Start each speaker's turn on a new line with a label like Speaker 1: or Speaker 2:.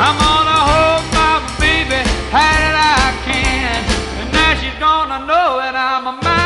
Speaker 1: I'm gonna hold my baby tight as I can, and now she's gonna know that I'm a man.